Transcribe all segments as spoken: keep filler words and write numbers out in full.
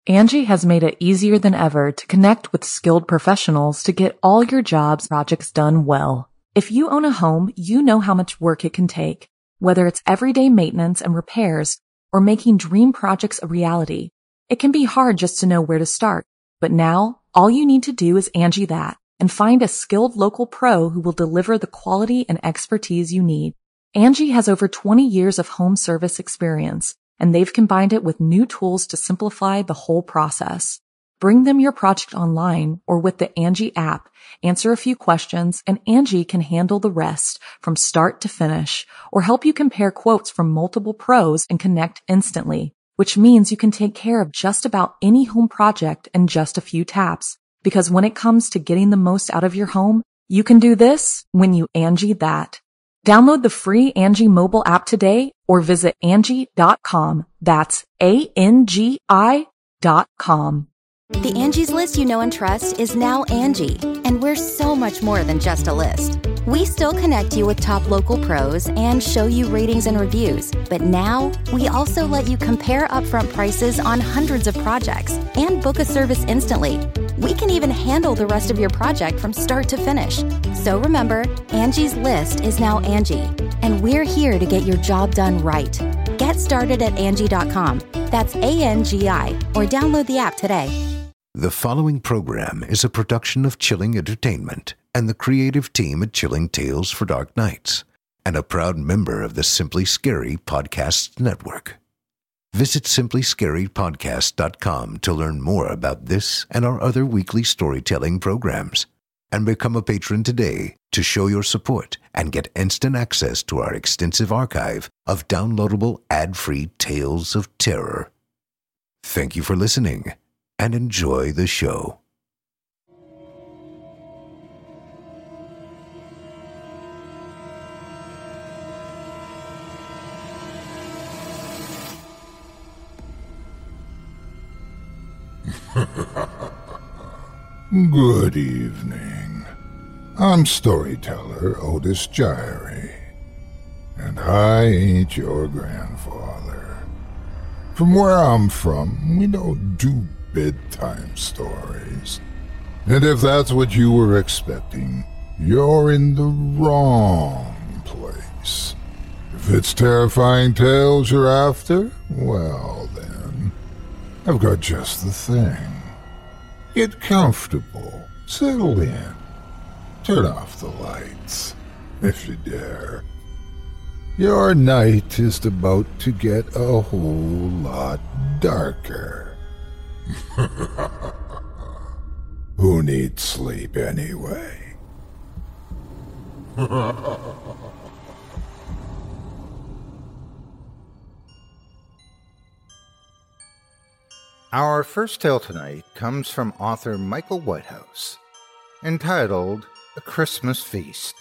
Angie has made it easier than ever to connect with skilled professionals to get all your jobs projects done well. If you own a home, you know how much work it can take, whether it's everyday maintenance and repairs or making dream projects a reality. It can be hard just to know where to start, but now all you need to do is Angie that and find a skilled local pro who will deliver the quality and expertise you need. Angie has over twenty years of home service experience, and they've combined it with new tools to simplify the whole process. Bring them your project online or with the Angie app, answer a few questions, and Angie can handle the rest from start to finish, or help you compare quotes from multiple pros and connect instantly, which means you can take care of just about any home project in just a few taps. Because when it comes to getting the most out of your home, you can do this when you Angie that. Download the free Angie mobile app today or visit Angie dot com. That's A N G I dot com. The Angie's List you know and trust is now Angie, and we're so much more than just a list. We still connect you with top local pros and show you ratings and reviews, but now we also let you compare upfront prices on hundreds of projects and book a service instantly. We can even handle the rest of your project from start to finish. So remember, Angie's List is now Angie, and we're here to get your job done right. Get started at Angie dot com. That's A N G I, or download the app today. The following program is a production of Chilling Entertainment and the creative team at Chilling Tales for Dark Nights, and a proud member of the Simply Scary Podcasts Network. Visit simply scary podcast dot com to learn more about this and our other weekly storytelling programs, and become a patron today to show your support and get instant access to our extensive archive of downloadable ad-free tales of terror. Thank you for listening, and enjoy the show. Good evening. I'm storyteller Otis Gyrie, and I ain't your grandfather. From where I'm from, we don't do bedtime stories. And if that's what you were expecting, you're in the wrong place. If it's terrifying tales you're after, well then, I've got just the thing. Get comfortable, settle in, turn off the lights, if you dare. Your night is about to get a whole lot darker. Who needs sleep anyway? Our first tale tonight comes from author Michael Whitehouse, entitled A Christmas Feast.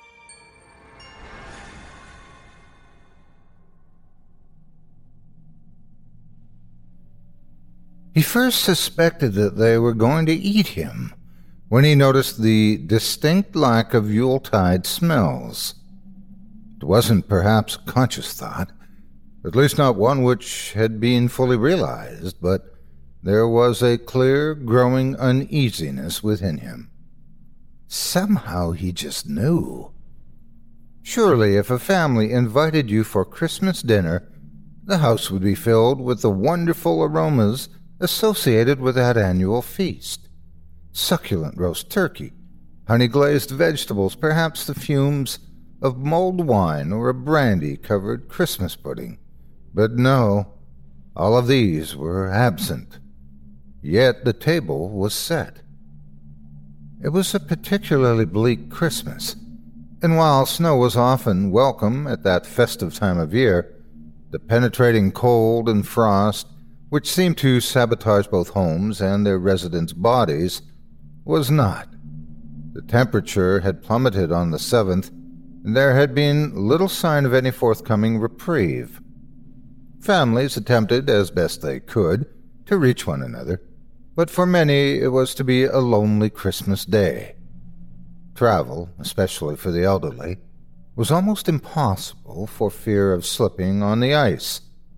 He first suspected that they were going to eat him when he noticed the distinct lack of Yuletide smells. It wasn't perhaps a conscious thought, at least not one which had been fully realized, but there was a clear, growing uneasiness within him. Somehow he just knew. Surely if a family invited you for Christmas dinner, the house would be filled with the wonderful aromas associated with that annual feast. Succulent roast turkey, honey-glazed vegetables, perhaps the fumes of mulled wine or a brandy-covered Christmas pudding. But no, all of these were absent. Yet the table was set. It was a particularly bleak Christmas, and while snow was often welcome at that festive time of year, the penetrating cold and frost, which seemed to sabotage both homes and their residents' bodies, was not. The temperature had plummeted on the seventh, and there had been little sign of any forthcoming reprieve. Families attempted, as best they could, to reach one another, but for many it was to be a lonely Christmas day. Travel, especially for the elderly, was almost impossible for fear of slipping on the ice.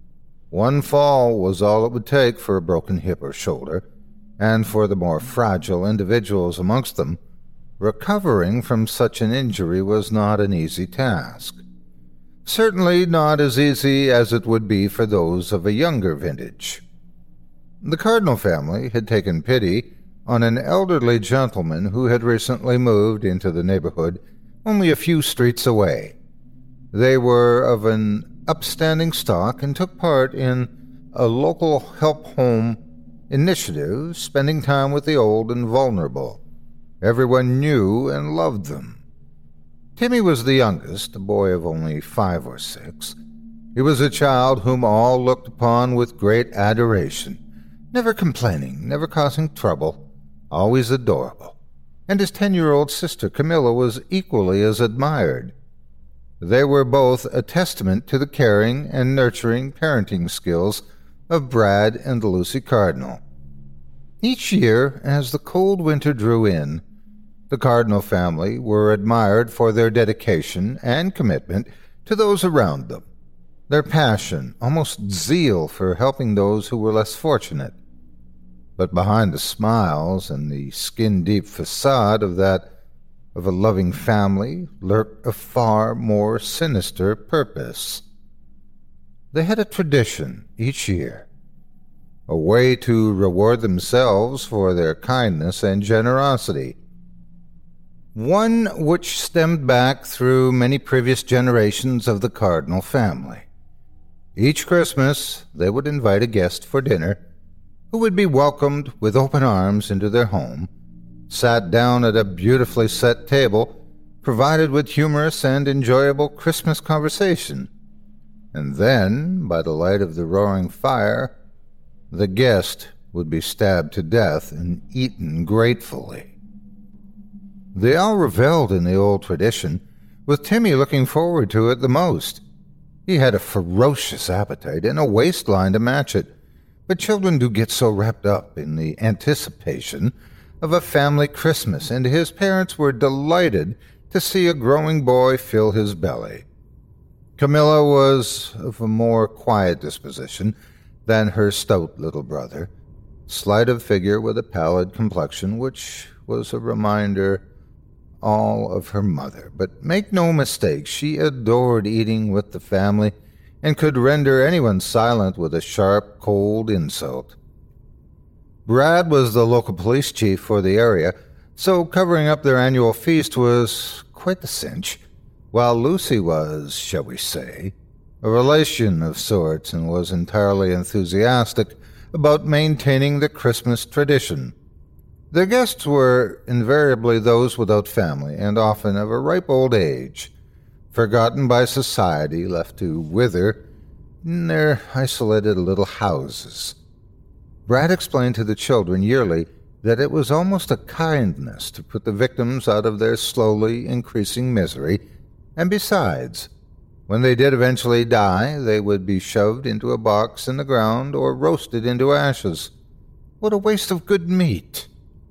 One fall was all it would take for a broken hip or shoulder, and for the more fragile individuals amongst them, recovering from such an injury was not an easy task. Certainly not as easy as it would be for those of a younger vintage. The Cardinal family had taken pity on an elderly gentleman who had recently moved into the neighborhood only a few streets away. They were of an upstanding stock and took part in a local help home initiative, spending time with the old and vulnerable. Everyone knew and loved them. Timmy was the youngest, a boy of only five or six. He was a child whom all looked upon with great adoration, never complaining, never causing trouble, always adorable. And his ten-year-old sister Camilla was equally as admired. They were both a testament to the caring and nurturing parenting skills of Brad and Lucy Cardinal. Each year, as the cold winter drew in, the Cardinal family were admired for their dedication and commitment to those around them, their passion, almost zeal for helping those who were less fortunate. But behind the smiles and the skin-deep facade of that of a loving family lurked a far more sinister purpose. They had a tradition each year, a way to reward themselves for their kindness and generosity, one which stemmed back through many previous generations of the Cardinal family. Each Christmas they would invite a guest for dinner who would be welcomed with open arms into their home, sat down at a beautifully set table, provided with humorous and enjoyable Christmas conversation, and then, by the light of the roaring fire, the guest would be stabbed to death and eaten gratefully. They all revelled in the old tradition, with Timmy looking forward to it the most. He had a ferocious appetite and a waistline to match it, but children do get so wrapped up in the anticipation of a family Christmas, and his parents were delighted to see a growing boy fill his belly. Camilla was of a more quiet disposition than her stout little brother, slight of figure with a pallid complexion, which was a reminder all of her mother. But make no mistake, she adored eating with the family and could render anyone silent with a sharp, cold insult. Brad was the local police chief for the area, so covering up their annual feast was quite the cinch, while Lucy was, shall we say, a relation of sorts and was entirely enthusiastic about maintaining the Christmas tradition. Their guests were invariably those without family and often of a ripe old age, forgotten by society, left to wither in their isolated little houses. Brad explained to the children yearly that it was almost a kindness to put the victims out of their slowly increasing misery, and besides, when they did eventually die, they would be shoved into a box in the ground or roasted into ashes. What a waste of good meat!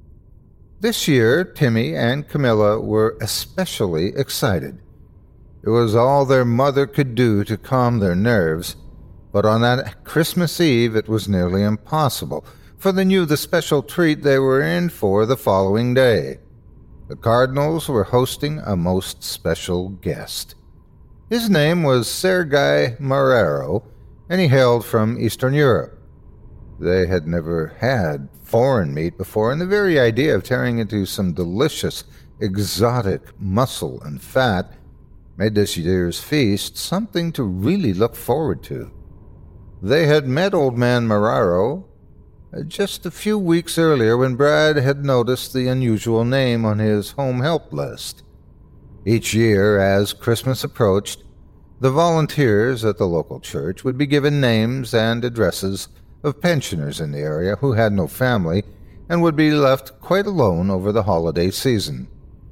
This year, Timmy and Camilla were especially excited. It was all their mother could do to calm their nerves, but on that Christmas Eve it was nearly impossible, for they knew the special treat they were in for the following day. The Cardinals were hosting a most special guest. His name was Sergei Marrero, and he hailed from Eastern Europe. They had never had foreign meat before, and the very idea of tearing into some delicious, exotic muscle and fat made this year's feast something to really look forward to. They had met old man Marrero just a few weeks earlier when Brad had noticed the unusual name on his home help list. Each year, as Christmas approached, the volunteers at the local church would be given names and addresses of pensioners in the area who had no family and would be left quite alone over the holiday season.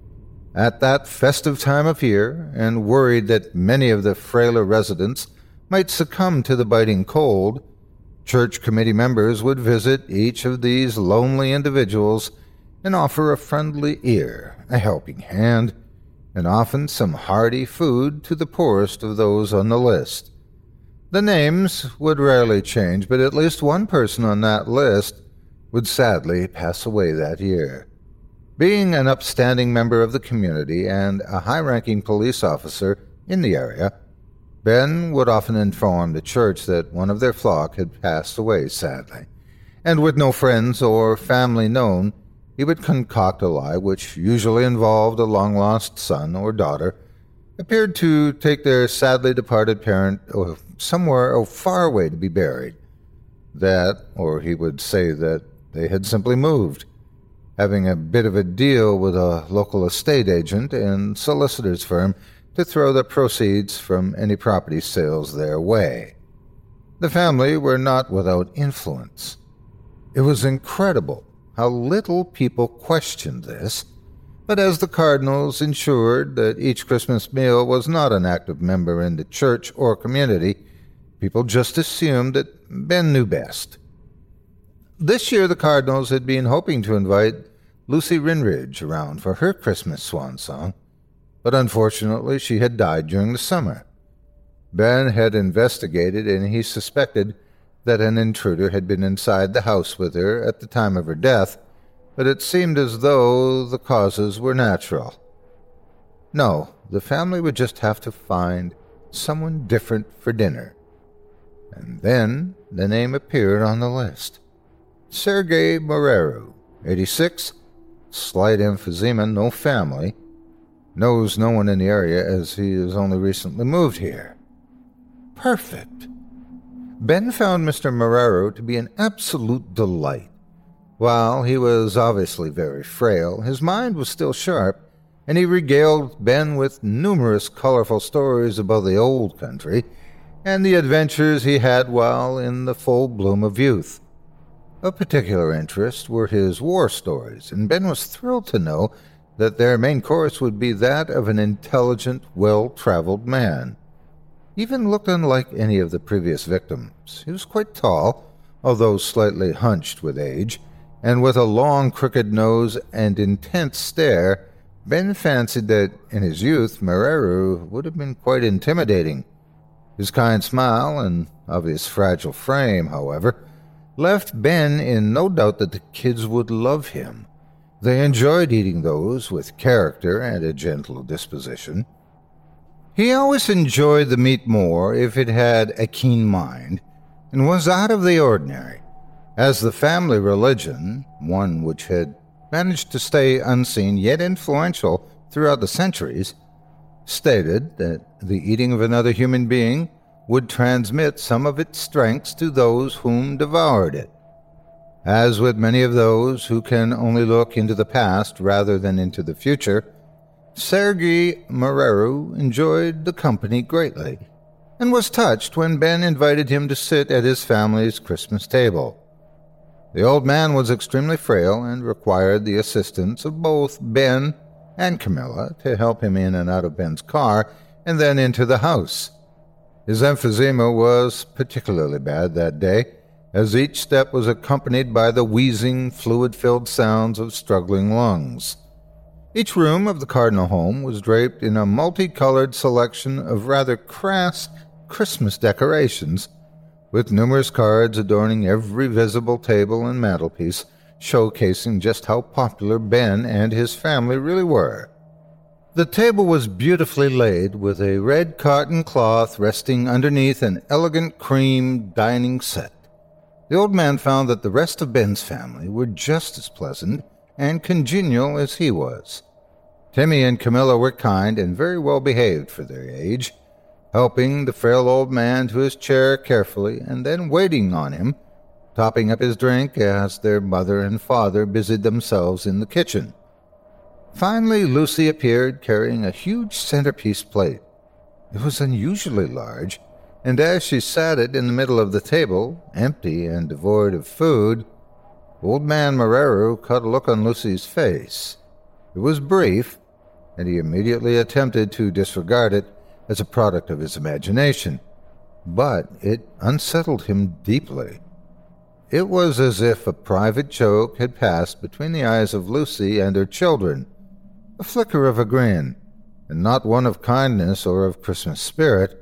At that festive time of year, and worried that many of the frailer residents might succumb to the biting cold, church committee members would visit each of these lonely individuals and offer a friendly ear, a helping hand, and often some hearty food to the poorest of those on the list. The names would rarely change, but at least one person on that list would sadly pass away that year. Being an upstanding member of the community and a high-ranking police officer in the area, Ben would often inform the church that one of their flock had passed away sadly, and with no friends or family known, he would concoct a lie which usually involved a long-lost son or daughter, appeared to take their sadly departed parent somewhere far away to be buried. That, or he would say that they had simply moved, having a bit of a deal with a local estate agent and solicitor's firm to throw the proceeds from any property sales their way. The family were not without influence. It was incredible how little people questioned this, but as the Cardinals ensured that each Christmas meal was not an active member in the church or community, people just assumed that Ben knew best. This year the Cardinals had been hoping to invite Lucy Rinridge around for her Christmas swan song, but unfortunately she had died during the summer. Ben had investigated, and he suspected that an intruder had been inside the house with her at the time of her death, but it seemed as though the causes were natural. No, the family would just have to find someone different for dinner. And then the name appeared on the list. Sergei Moreru, eighty-six, slight emphysema, no family, knows no one in the area as he has only recently moved here. Perfect. Ben found Mister Moreru to be an absolute delight. While he was obviously very frail, his mind was still sharp, and he regaled Ben with numerous colorful stories about the old country and the adventures he had while in the full bloom of youth. Of particular interest were his war stories, and Ben was thrilled to know that their main course would be that of an intelligent, well-traveled man. He even looked unlike any of the previous victims. He was quite tall, although slightly hunched with age, and with a long, crooked nose and intense stare. Ben fancied that, in his youth, Moreru would have been quite intimidating. His kind smile and obvious fragile frame, however, left Ben in no doubt that the kids would love him. They enjoyed eating those with character and a gentle disposition. He always enjoyed the meat more if it had a keen mind, and was out of the ordinary, as the family religion, one which had managed to stay unseen yet influential throughout the centuries, stated that the eating of another human being would transmit some of its strengths to those whom devoured it. As with many of those who can only look into the past rather than into the future, Sergei Moreru enjoyed the company greatly, and was touched when Ben invited him to sit at his family's Christmas table. The old man was extremely frail and required the assistance of both Ben and Camilla to help him in and out of Ben's car and then into the house. His emphysema was particularly bad that day, as each step was accompanied by the wheezing, fluid-filled sounds of struggling lungs. Each room of the Cardinal home was draped in a multicolored selection of rather crass Christmas decorations, with numerous cards adorning every visible table and mantelpiece, showcasing just how popular Ben and his family really were. The table was beautifully laid, with a red cotton cloth resting underneath an elegant cream dining set. The old man found that the rest of Ben's family were just as pleasant and congenial as he was. Timmy and Camilla were kind and very well behaved for their age, helping the frail old man to his chair carefully and then waiting on him, topping up his drink as their mother and father busied themselves in the kitchen. Finally, Lucy appeared carrying a huge centerpiece plate. It was unusually large, and as she sat it in the middle of the table, empty and devoid of food, old man Moreru caught a look on Lucy's face. It was brief, and he immediately attempted to disregard it as a product of his imagination, but it unsettled him deeply. It was as if a private joke had passed between the eyes of Lucy and her children, a flicker of a grin, and not one of kindness or of Christmas spirit,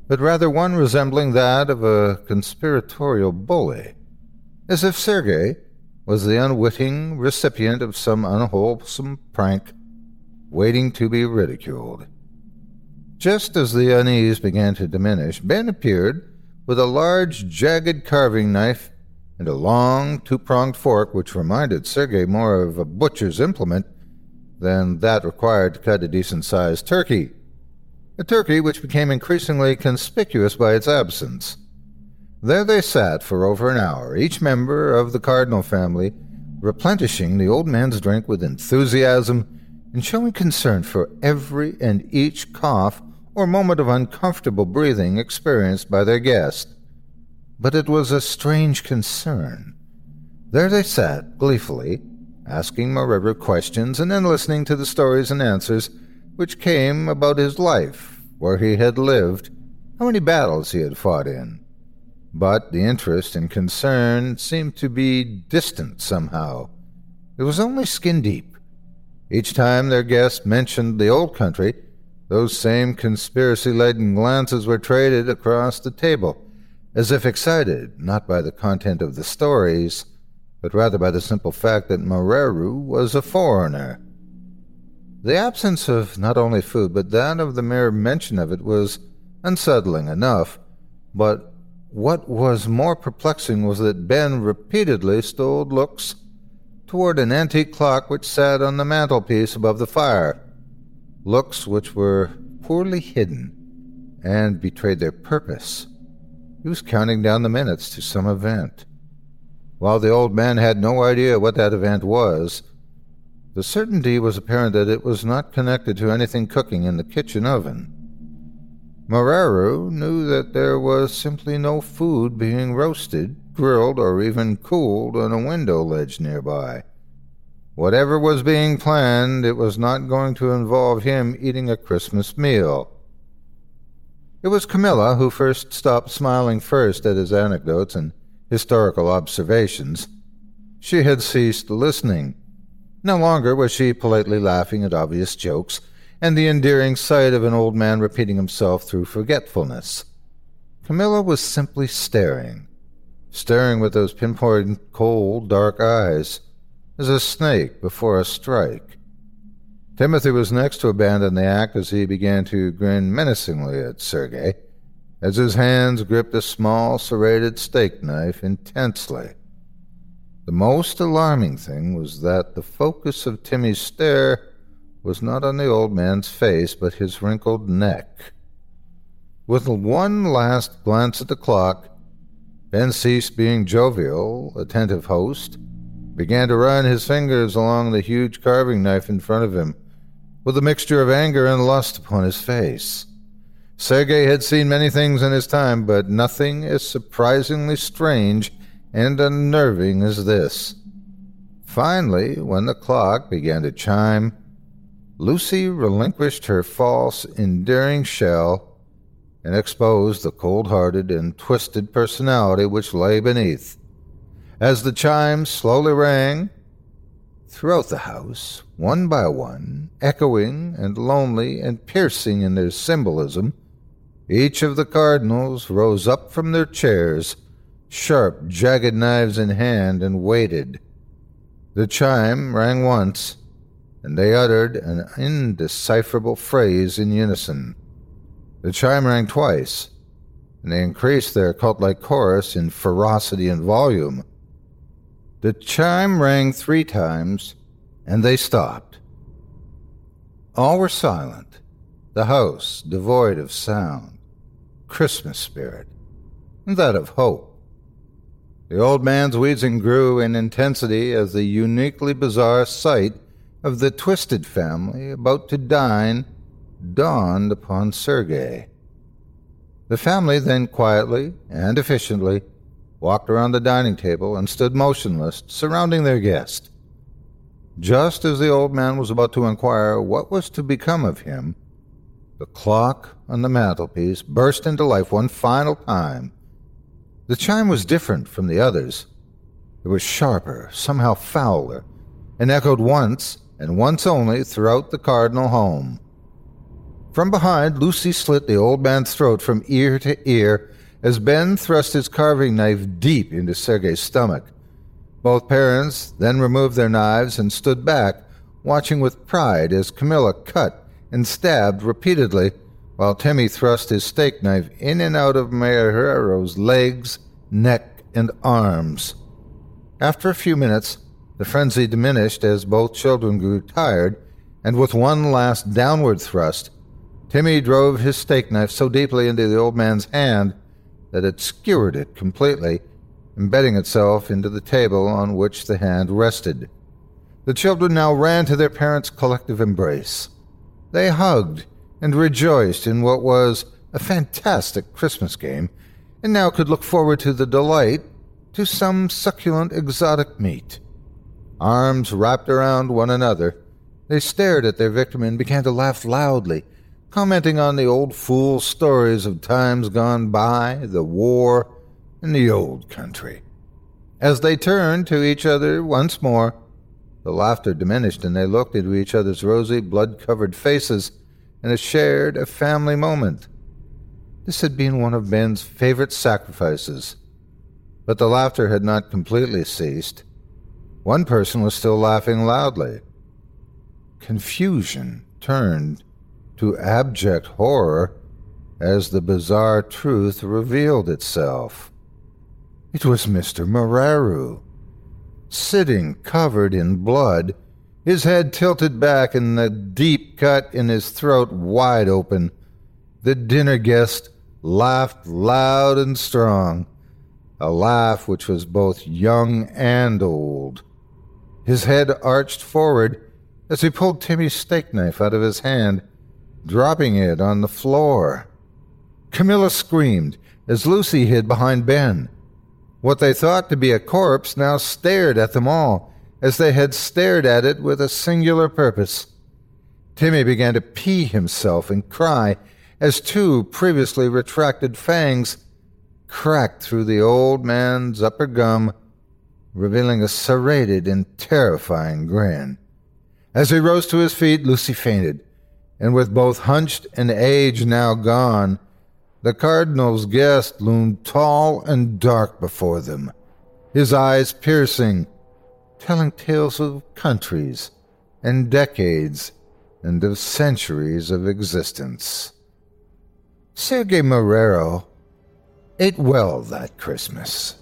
but rather one resembling that of a conspiratorial bully, as if Sergei was the unwitting recipient of some unwholesome prank waiting to be ridiculed. Just as the unease began to diminish, Ben appeared with a large, jagged carving knife and a long, two-pronged fork which reminded Sergei more of a butcher's implement than that required to cut a decent-sized turkey, a turkey which became increasingly conspicuous by its absence. There they sat for over an hour, each member of the Cardinal family replenishing the old man's drink with enthusiasm and showing concern for every and each cough or moment of uncomfortable breathing experienced by their guest. But it was a strange concern. There they sat, gleefully, asking Moreru questions and then listening to the stories and answers which came about his life, where he had lived, how many battles he had fought in. But the interest and concern seemed to be distant somehow. It was only skin-deep. Each time their guest mentioned the old country, those same conspiracy-laden glances were traded across the table, as if excited not by the content of the stories, but rather by the simple fact that Moreru was a foreigner. The absence of not only food, but that of the mere mention of it was unsettling enough, but what was more perplexing was that Ben repeatedly stole looks toward an antique clock which sat on the mantelpiece above the fire, looks which were poorly hidden and betrayed their purpose. He was counting down the minutes to some event. While the old man had no idea what that event was, the certainty was apparent that it was not connected to anything cooking in the kitchen oven. Moreru knew that there was simply no food being roasted, grilled, or even cooled on a window ledge nearby. Whatever was being planned, it was not going to involve him eating a Christmas meal. It was Camilla who first stopped smiling first at his anecdotes and historical observations. She had ceased listening. No longer was she politely laughing at obvious jokes and the endearing sight of an old man repeating himself through forgetfulness. Camilla was simply staring, staring with those pinpoint cold, dark eyes, as a snake before a strike. Timothy was next to abandon the act as he began to grin menacingly at Sergei, as his hands gripped a small serrated steak knife intensely. The most alarming thing was that the focus of Timmy's stare was not on the old man's face, but his wrinkled neck. With one last glance at the clock, Ben ceased being jovial, attentive host, began to run his fingers along the huge carving knife in front of him, with a mixture of anger and lust upon his face. Sergei had seen many things in his time, but nothing as surprisingly strange and unnerving as this. Finally, when the clock began to chime, Lucy relinquished her false, endearing shell and exposed the cold-hearted and twisted personality which lay beneath. As the chimes slowly rang throughout the house, one by one, echoing and lonely and piercing in their symbolism, each of the cardinals rose up from their chairs, sharp, jagged knives in hand, and waited. The chime rang once, and they uttered an indecipherable phrase in unison. The chime rang twice, and they increased their cult-like chorus in ferocity and volume. The chime rang three times, and they stopped. All were silent, the house devoid of sound, Christmas spirit, and that of hope. The old man's wheezing grew in intensity as the uniquely bizarre sight of the Twisted family about to dine dawned upon Sergei. The family then quietly and efficiently walked around the dining table and stood motionless, surrounding their guest. Just as the old man was about to inquire what was to become of him, the clock on the mantelpiece burst into life one final time. The chime was different from the others. It was sharper, somehow fouler, and echoed once, and once only, throughout the cardinal home. From behind, Lucy slit the old man's throat from ear to ear as Ben thrust his carving knife deep into Sergei's stomach. Both parents then removed their knives and stood back, watching with pride as Camilla cut and stabbed repeatedly, while Timmy thrust his steak knife in and out of Marrero's legs, neck, and arms. After a few minutes, the frenzy diminished as both children grew tired, and with one last downward thrust, Timmy drove his steak knife so deeply into the old man's hand that it skewered it completely, embedding itself into the table on which the hand rested. The children now ran to their parents' collective embrace. They hugged and rejoiced in what was a fantastic Christmas game, and now could look forward to the delight to some succulent exotic meat. Arms wrapped around one another, they stared at their victim and began to laugh loudly, commenting on the old fool stories of times gone by, the war, and the old country. As they turned to each other once more, the laughter diminished and they looked into each other's rosy, blood-covered faces and shared a family moment. This had been one of Ben's favorite sacrifices, but the laughter had not completely ceased. One person was still laughing loudly. Confusion turned to abject horror as the bizarre truth revealed itself. It was Mister Marrero, sitting covered in blood, his head tilted back and the deep cut in his throat wide open. The dinner guest laughed loud and strong, a laugh which was both young and old. His head arched forward as he pulled Timmy's steak knife out of his hand, dropping it on the floor. Camilla screamed as Lucy hid behind Ben. What they thought to be a corpse now stared at them all, as they had stared at it with a singular purpose. Timmy began to pee himself and cry as two previously retracted fangs cracked through the old man's upper gum, revealing a serrated and terrifying grin. As he rose to his feet, Lucy fainted, and with both hunched and age now gone, the Cardinal's guest loomed tall and dark before them, his eyes piercing, telling tales of countries and decades and of centuries of existence. Sergei Marrero ate well that Christmas.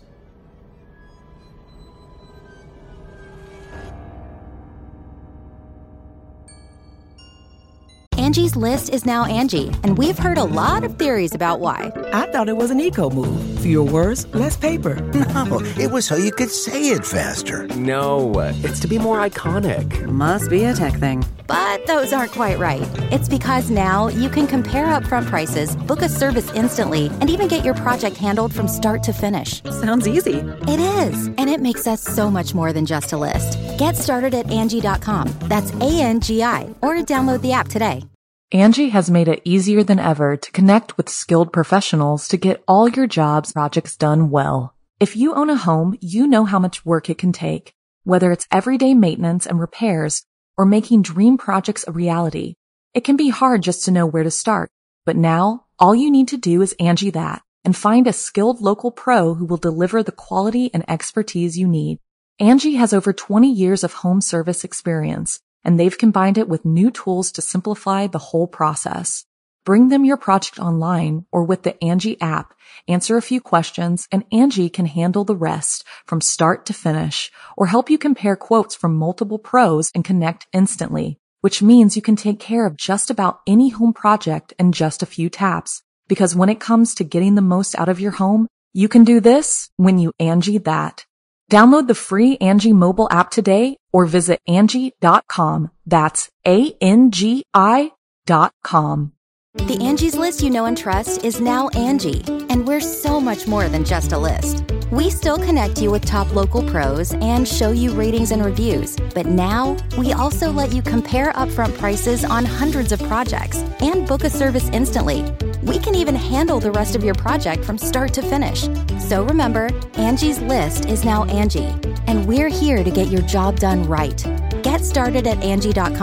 Angie's List is now Angie, and we've heard a lot of theories about why. I thought it was an eco move. Fewer words, less paper. No, it was so you could say it faster. No, it's to be more iconic. Must be a tech thing. But those aren't quite right. It's because now you can compare upfront prices, book a service instantly, and even get your project handled from start to finish. Sounds easy. It is, and it makes us so much more than just a list. Get started at Angie dot com. That's A N G I, or download the app today. Angie has made it easier than ever to connect with skilled professionals to get all your jobs projects done well. If you own a home, you know how much work it can take, whether it's everyday maintenance and repairs or making dream projects a reality. It can be hard just to know where to start, but now all you need to do is Angie that and find a skilled local pro who will deliver the quality and expertise you need. Angie has over twenty years of home service experience, and they've combined it with new tools to simplify the whole process. Bring them your project online or with the Angie app, answer a few questions, and Angie can handle the rest from start to finish, or help you compare quotes from multiple pros and connect instantly, which means you can take care of just about any home project in just a few taps. Because when it comes to getting the most out of your home, you can do this when you Angie that. Download the free Angie mobile app today or visit Angie dot com. That's A N G I dot com. The Angie's List you know and trust is now Angie, and we're so much more than just a list. We still connect you with top local pros and show you ratings and reviews, but now we also let you compare upfront prices on hundreds of projects and book a service instantly. We can even handle the rest of your project from start to finish. So remember, Angie's List is now Angie, and we're here to get your job done right. Get started at Angie dot com.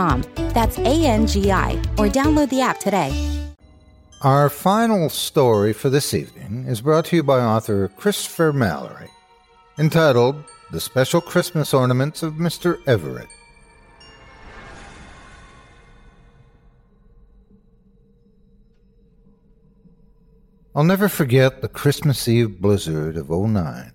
That's A N G I, or download the app today. Our final story for this evening is brought to you by author Christopher Mallory, entitled The Special Christmas Ornaments of Mister Everett. I'll never forget the Christmas Eve blizzard of oh nine.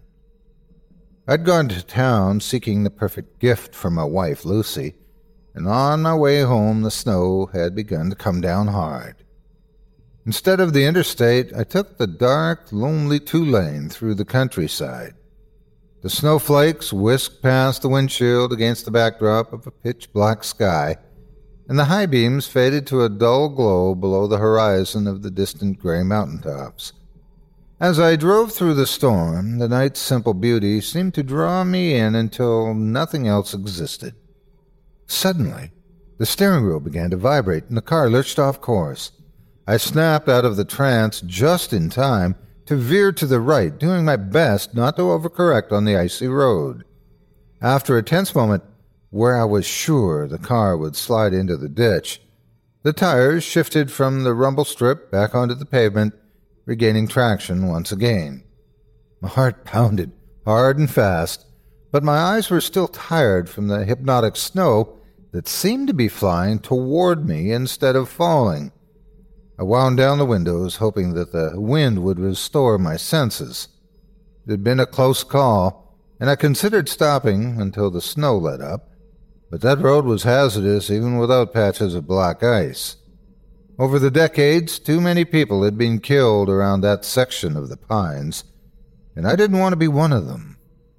I'd gone to town seeking the perfect gift for my wife, Lucy, and on my way home the snow had begun to come down hard. Instead of the interstate, I took the dark, lonely two-lane through the countryside. The snowflakes whisked past the windshield against the backdrop of a pitch-black sky, and the high beams faded to a dull glow below the horizon of the distant gray mountaintops. As I drove through the storm, the night's simple beauty seemed to draw me in until nothing else existed. Suddenly, the steering wheel began to vibrate and the car lurched off course. I snapped out of the trance just in time to veer to the right, doing my best not to overcorrect on the icy road. After a tense moment, where I was sure the car would slide into the ditch, the tires shifted from the rumble strip back onto the pavement, regaining traction once again. My heart pounded hard and fast, but my eyes were still tired from the hypnotic snow that seemed to be flying toward me instead of falling. I wound down the windows, hoping that the wind would restore my senses. It had been a close call, and I considered stopping until the snow let up, but that road was hazardous even without patches of black ice. Over the decades, too many people had been killed around that section of the pines, and I didn't want to be one of them.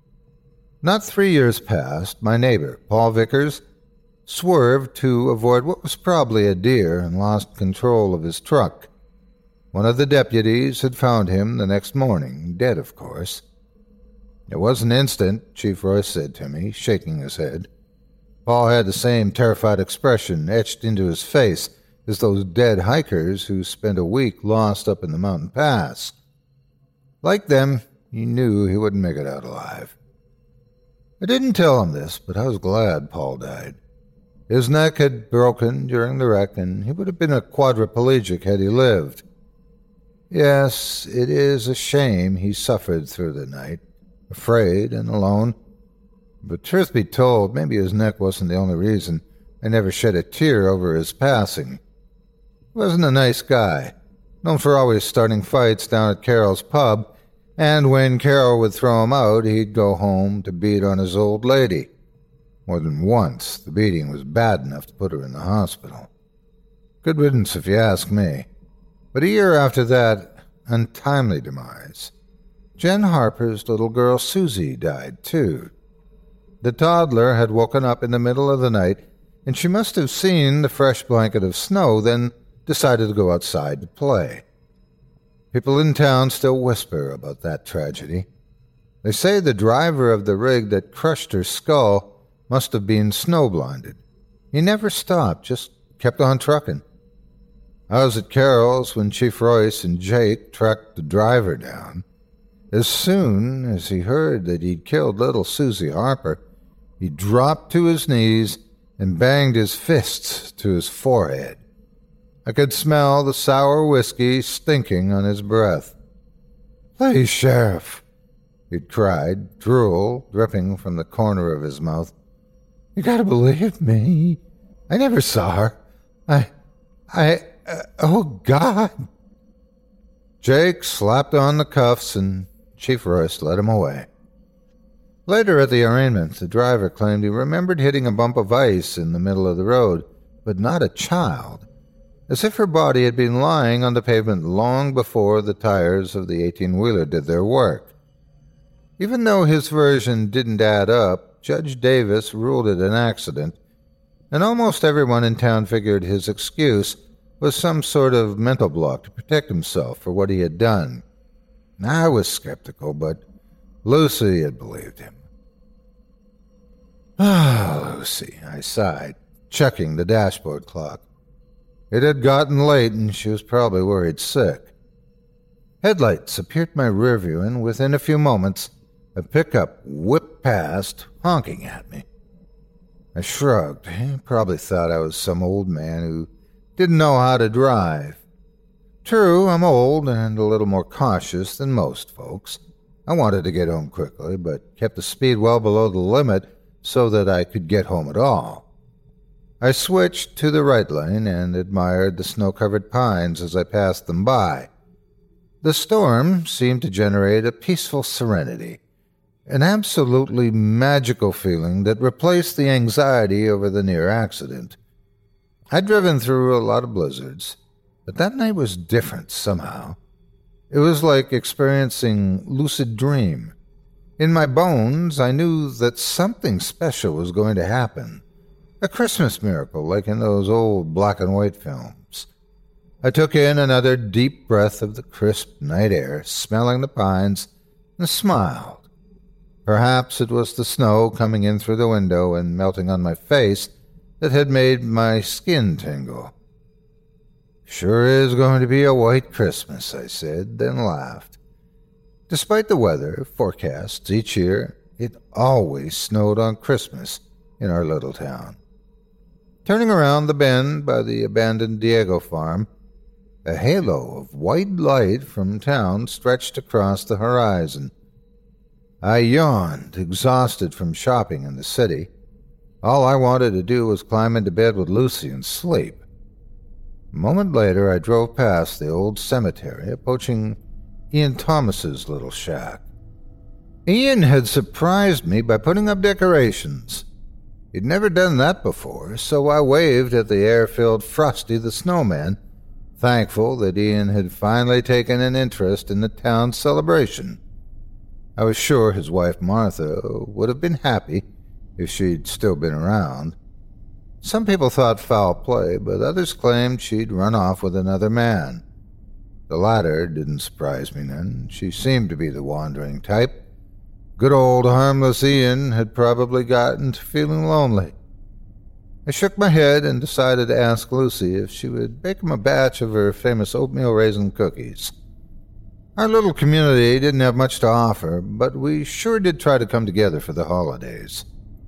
Not three years past, my neighbor, Paul Vickers, swerved to avoid what was probably a deer and lost control of his truck. One of the deputies had found him the next morning, dead, of course. It was an instant, Chief Royce said to me, shaking his head. Paul had the same terrified expression etched into his face as those dead hikers who spent a week lost up in the mountain pass. Like them, he knew he wouldn't make it out alive. I didn't tell him this, but I was glad Paul died. His neck had broken during the wreck, and he would have been a quadriplegic had he lived. Yes, it is a shame he suffered through the night, afraid and alone. But truth be told, maybe his neck wasn't the only reason I never shed a tear over his passing. He wasn't a nice guy, known for always starting fights down at Carol's pub, and when Carol would throw him out, he'd go home to beat on his old lady. More than once, the beating was bad enough to put her in the hospital. Good riddance if you ask me. But a year after that untimely demise, Jen Harper's little girl Susie died too. The toddler had woken up in the middle of the night, and she must have seen the fresh blanket of snow, then decided to go outside to play. People in town still whisper about that tragedy. They say the driver of the rig that crushed her skull must have been snow-blinded. He never stopped, just kept on trucking. I was at Carol's when Chief Royce and Jake tracked the driver down. As soon as he heard that he'd killed little Susie Harper, he dropped to his knees and banged his fists to his forehead. I could smell the sour whiskey stinking on his breath. "Please, Sheriff," he'd cried, drool dripping from the corner of his mouth. "You gotta believe me. I never saw her. I... I... Uh, oh, God." Jake slapped on the cuffs and Chief Royce led him away. Later at the arraignment, the driver claimed he remembered hitting a bump of ice in the middle of the road, but not a child, as if her body had been lying on the pavement long before the tires of the eighteen-wheeler did their work. Even though his version didn't add up, Judge Davis ruled it an accident, and almost everyone in town figured his excuse was some sort of mental block to protect himself for what he had done. I was skeptical, but Lucy had believed him. Ah, Lucy, I sighed, checking the dashboard clock. It had gotten late, and she was probably worried sick. Headlights appeared in my rearview, and within a few moments, a pickup whipped past, honking at me. I shrugged. He probably thought I was some old man who didn't know how to drive. True, I'm old and a little more cautious than most folks. I wanted to get home quickly, but kept the speed well below the limit so that I could get home at all. I switched to the right lane and admired the snow-covered pines as I passed them by. The storm seemed to generate a peaceful serenity, an absolutely magical feeling that replaced the anxiety over the near accident. I'd driven through a lot of blizzards, but that night was different somehow. It was like experiencing lucid dream. In my bones, I knew that something special was going to happen. A Christmas miracle, like in those old black-and-white films. I took in another deep breath of the crisp night air, smelling the pines, and smiled. Perhaps it was the snow coming in through the window and melting on my face that had made my skin tingle. "Sure is going to be a white Christmas," I said, then laughed. Despite the weather forecasts each year, it always snowed on Christmas in our little town. Turning around the bend by the abandoned Diego farm, a halo of white light from town stretched across the horizon. I yawned, exhausted from shopping in the city. All I wanted to do was climb into bed with Lucy and sleep. A moment later, I drove past the old cemetery, approaching Ian Thomas's little shack. Ian had surprised me by putting up decorations. He'd never done that before, so I waved at the air-filled Frosty the Snowman, thankful that Ian had finally taken an interest in the town's celebration. I was sure his wife Martha would have been happy if she'd still been around. Some people thought foul play, but others claimed she'd run off with another man. The latter didn't surprise me none. She seemed to be the wandering type. Good old harmless Ian had probably gotten to feeling lonely. I shook my head and decided to ask Lucy if she would bake him a batch of her famous oatmeal raisin cookies. Our little community didn't have much to offer, but we sure did try to come together for the holidays.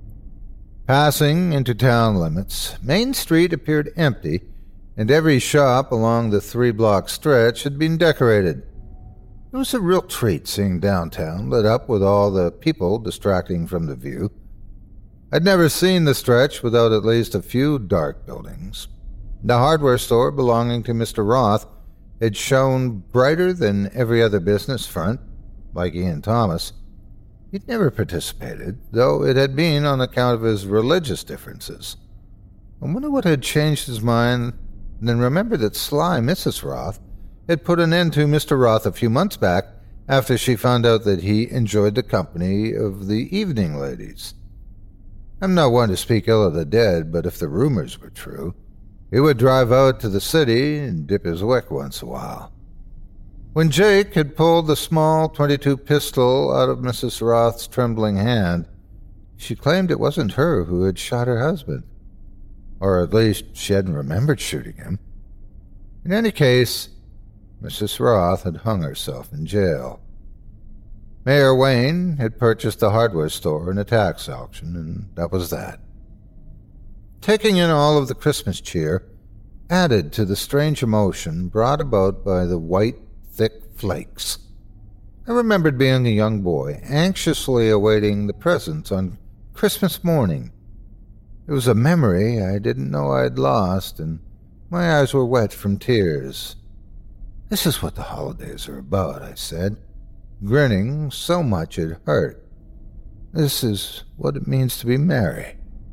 Passing into town limits, Main Street appeared empty, and every shop along the three-block stretch had been decorated. It was a real treat seeing downtown lit up with all the people distracting from the view. I'd never seen the stretch without at least a few dark buildings. The hardware store belonging to Mister Roth had shone brighter than every other business front, like Ian Thomas. He'd never participated, though it had been on account of his religious differences. I wonder what had changed his mind, and then remembered that sly Missus Roth had put an end to Mister Roth a few months back after she found out that he enjoyed the company of the evening ladies. I'm not one to speak ill of the dead, but if the rumors were true, he would drive out to the city and dip his wick once in a while. When Jake had pulled the small twenty-two pistol out of Missus Roth's trembling hand, she claimed it wasn't her who had shot her husband. Or at least she hadn't remembered shooting him. In any case, Missus Roth had hung herself in jail. Mayor Wayne had purchased the hardware store in a tax auction, and that was that. Taking in all of the Christmas cheer added to the strange emotion brought about by the white, thick flakes. I remembered being a young boy, anxiously awaiting the presents on Christmas morning. It was a memory I didn't know I'd lost, and my eyes were wet from tears. "This is what the holidays are about," I said, grinning so much it hurt. "This is what it means to be merry."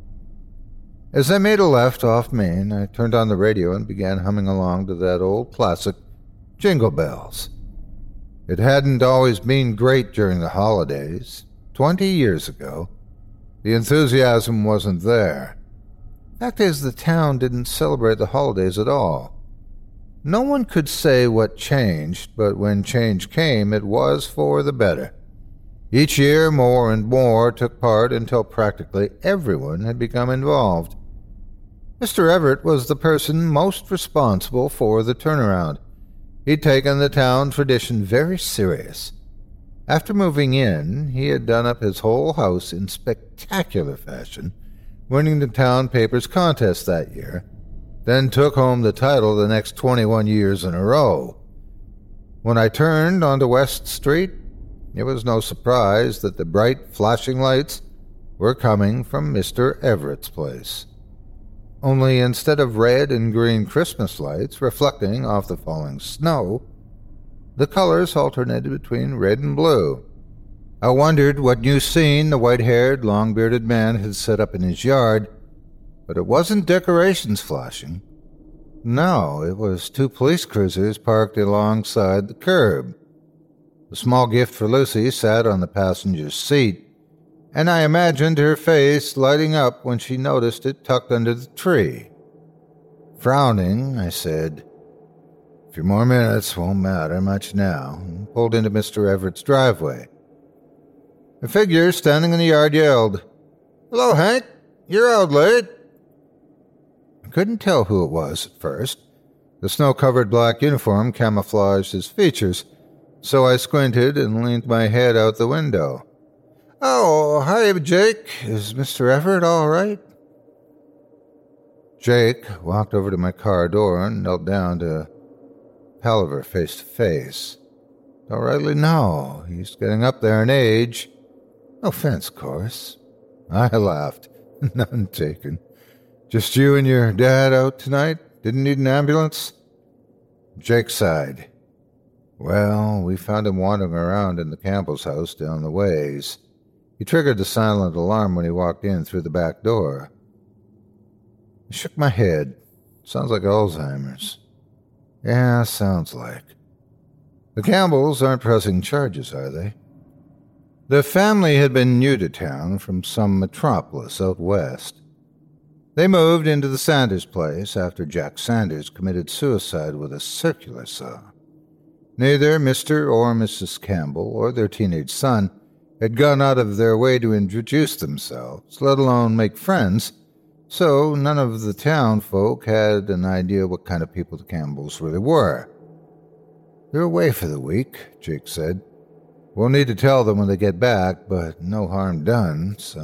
As I made a left off Main, I turned on the radio and began humming along to that old classic, Jingle Bells. It hadn't always been great during the holidays. Twenty years ago, the enthusiasm wasn't there. Fact is, the town didn't celebrate the holidays at all. No one could say what changed, but when change came, it was for the better. Each year, more and more took part until practically everyone had become involved. Mister Everett was the person most responsible for the turnaround. He'd taken the town tradition very serious. After moving in, he had done up his whole house in spectacular fashion, winning the town paper's contest that year, then took home the title the next twenty-one years in a row. When I turned onto West Street, it was no surprise that the bright, flashing lights were coming from Mister Everett's place. Only instead of red and green Christmas lights reflecting off the falling snow, the colors alternated between red and blue. I wondered what new scene the white-haired, long-bearded man had set up in his yard, but it wasn't decorations flashing. No, it was two police cruisers parked alongside the curb. The small gift for Lucy sat on the passenger's seat, and I imagined her face lighting up when she noticed it tucked under the tree. Frowning, I said, "A few more minutes won't matter much now," and pulled into Mister Everett's driveway. A figure standing in the yard yelled, "Hello, Hank. You're out late." I couldn't tell who it was at first. The snow-covered black uniform camouflaged his features, so I squinted and leaned my head out the window. "Oh, hi, Jake. Is Mister Everett all right?" Jake walked over to my car door and knelt down to palaver face to face. Don't rightly know. He's getting up there in age. No offense, of course. I laughed. None taken. "Just you and your dad out tonight? Didn't need an ambulance?" Jake sighed. "Well, we found him wandering around in the Campbell's house down the ways. He triggered the silent alarm when he walked in through the back door." I shook my head. "Sounds like Alzheimer's." "Yeah, sounds like. The Campbells aren't pressing charges, are they?" The family had been new to town from some metropolis out west. They moved into the Sanders place after Jack Sanders committed suicide with a circular saw. Neither Mister or Missus Campbell or their teenage son had gone out of their way to introduce themselves, let alone make friends, so none of the town folk had an idea what kind of people the Campbells really were. "They're away for the week," Jake said. "We'll need to tell them when they get back, but no harm done, so..."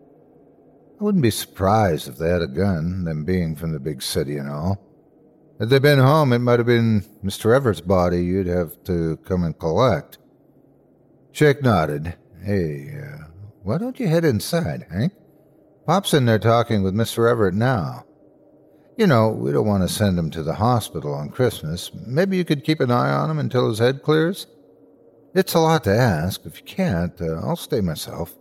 I wouldn't be surprised if they had a gun, them being from the big city and all. Had they been home, it might have been Mister Everett's body you'd have to come and collect. Jake nodded. "Hey, uh, why don't you head inside, Hank? Pop's in there talking with Mister Everett now. You know, we don't want to send him to the hospital on Christmas. Maybe you could keep an eye on him until his head clears? It's a lot to ask. If you can't, uh, I'll stay myself."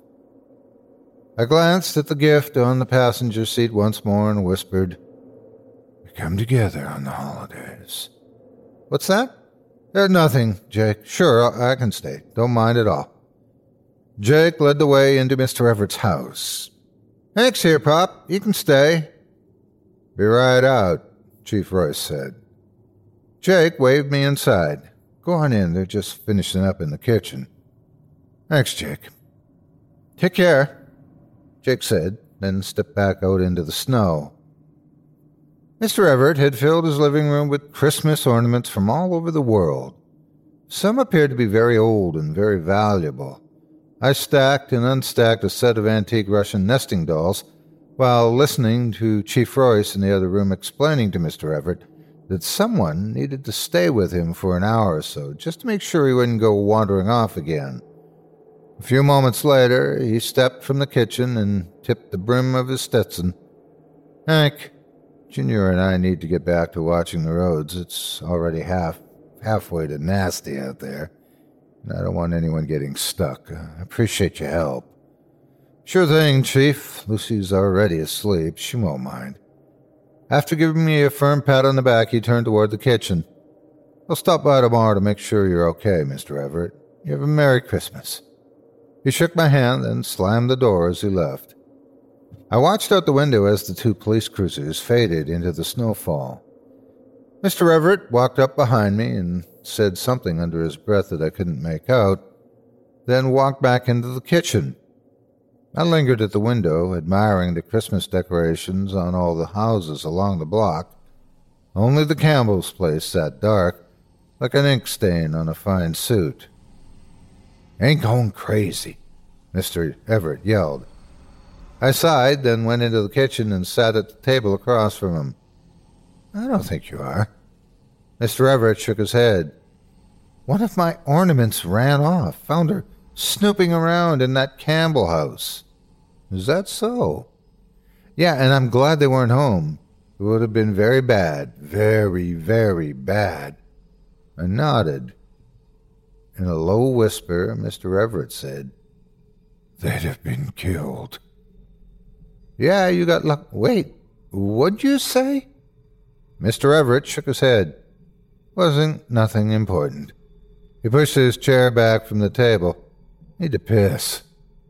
I glanced at the gift on the passenger seat once more and whispered, "We come together on the holidays." "What's that?" "Uh, nothing, Jake. Sure, I can stay. Don't mind at all." Jake led the way into Mister Everett's house. "Hank's here, Pop. You can stay." "Be right out," Chief Royce said. Jake waved me inside. "Go on in. They're just finishing up in the kitchen." "Thanks, Jake." "Take care," Jake said, then stepped back out into the snow. Mister Everett had filled his living room with Christmas ornaments from all over the world. Some appeared to be very old and very valuable. I stacked and unstacked a set of antique Russian nesting dolls while listening to Chief Royce in the other room explaining to Mister Everett that someone needed to stay with him for an hour or so just to make sure he wouldn't go wandering off again. A few moments later, he stepped from the kitchen and tipped the brim of his Stetson. "Hank, Junior and I need to get back to watching the roads. It's already half halfway to nasty out there, and I don't want anyone getting stuck. I appreciate your help." "Sure thing, Chief. Lucy's already asleep. She won't mind." After giving me a firm pat on the back, he turned toward the kitchen. "I'll stop by tomorrow to make sure you're okay, Mister Everett. You have a Merry Christmas." He shook my hand and slammed the door as he left. I watched out the window as the two police cruisers faded into the snowfall. Mister Everett walked up behind me and said something under his breath that I couldn't make out, then walked back into the kitchen. I lingered at the window, admiring the Christmas decorations on all the houses along the block. Only the Campbell's place sat dark, like an ink stain on a fine suit. "Ain't going crazy," Mister Everett yelled. I sighed, then went into the kitchen and sat at the table across from him. I don't think you are. Mister Everett shook his head. One of my ornaments ran off. Found her snooping around in that Campbell house. Is that so? Yeah, and I'm glad they weren't home. It would have been very bad. Very, very bad. I nodded. In a low whisper, Mister Everett said, They'd have been killed. Yeah, you got luck. Wait, what'd you say? Mister Everett shook his head. Wasn't nothing important. He pushed his chair back from the table. Need to piss.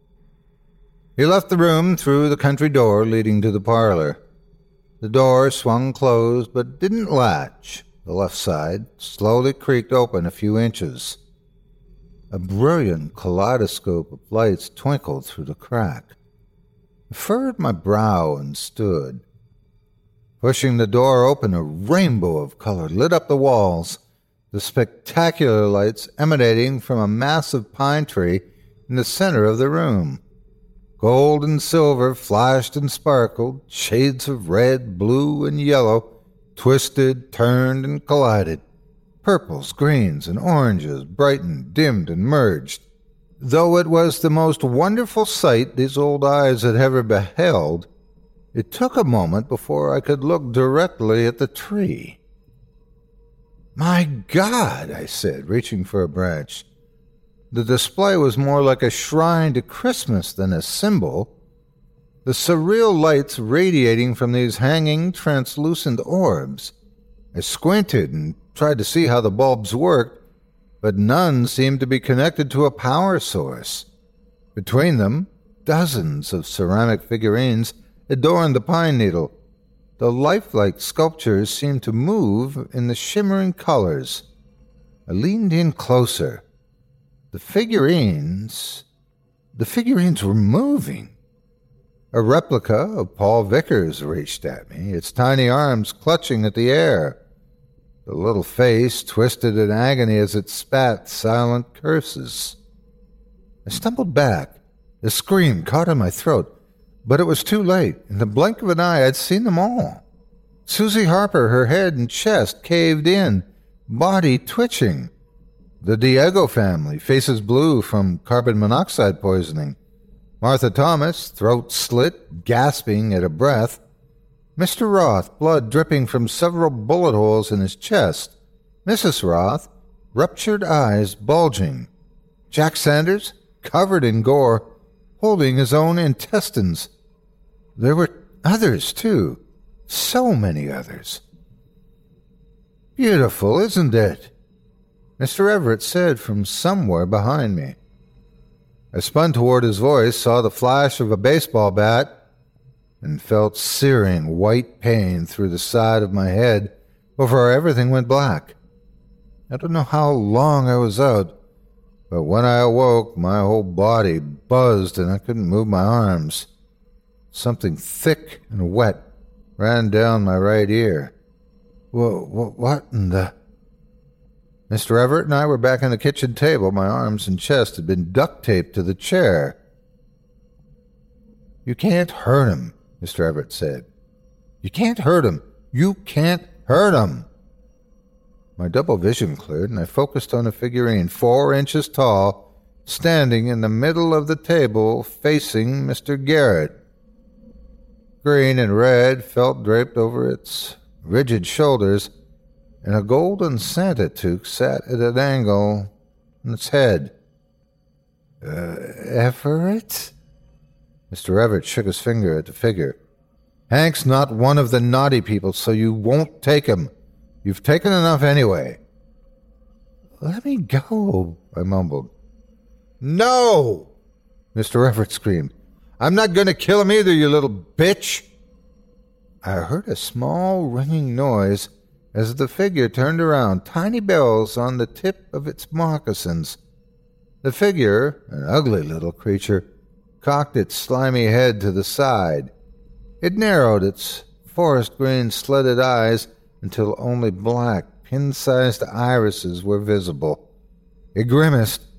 He left the room through the country door leading to the parlor. The door swung closed but didn't latch. The left side slowly creaked open a few inches. A brilliant kaleidoscope of lights twinkled through the crack. I furrowed my brow and stood. Pushing the door open, a rainbow of color lit up the walls, the spectacular lights emanating from a massive pine tree in the center of the room. Gold and silver flashed and sparkled, shades of red, blue, and yellow twisted, turned, and collided. Purples, greens, and oranges brightened, dimmed, and merged. Though it was the most wonderful sight these old eyes had ever beheld, it took a moment before I could look directly at the tree. My God, I said, reaching for a branch. The display was more like a shrine to Christmas than a symbol. The surreal lights radiating from these hanging, translucent orbs. I squinted and tried to see how the bulbs worked, but none seemed to be connected to a power source. Between them, dozens of ceramic figurines adorned the pine needle. The lifelike sculptures seemed to move in the shimmering colors. I leaned in closer. The figurines... The figurines were moving. A replica of Paul Vickers reached at me, its tiny arms clutching at the air. The little face twisted in agony as it spat silent curses. I stumbled back. A scream caught in my throat, but it was too late. In the blink of an eye, I'd seen them all. Susie Harper, her head and chest caved in, body twitching. The Diego family, faces blue from carbon monoxide poisoning. Martha Thomas, throat slit, gasping at a breath. Mister Roth, blood dripping from several bullet holes in his chest. Missus Roth, ruptured eyes bulging. Jack Sanders, covered in gore, holding his own intestines. There were others, too. So many others. Beautiful, isn't it? Mister Everett said from somewhere behind me. I spun toward his voice, saw the flash of a baseball bat, and felt searing white pain through the side of my head before everything went black. I don't know how long I was out, but when I awoke, my whole body buzzed and I couldn't move my arms. Something thick and wet ran down my right ear. Whoa, what in the... Mister Everett and I were back on the kitchen table. My arms and chest had been duct-taped to the chair. You can't hurt him, Mister Everett said. You can't hurt him. You can't hurt him. My double vision cleared, and I focused on a figurine four inches tall, standing in the middle of the table, facing Mister Garrett. Green and red felt draped over its rigid shoulders, and a golden Santa toque sat at an angle on its head. Uh, Everett? Mister Everett shook his finger at the figure. Hank's not one of the naughty people, so you won't take him. You've taken enough anyway. Let me go, I mumbled. No! Mister Everett screamed. I'm not going to kill him either, you little bitch! I heard a small ringing noise as the figure turned around, tiny bells on the tip of its moccasins. The figure, an ugly little creature, cocked its slimy head to the side. It narrowed its forest-green slitted eyes until only black, pin-sized irises were visible. It grimaced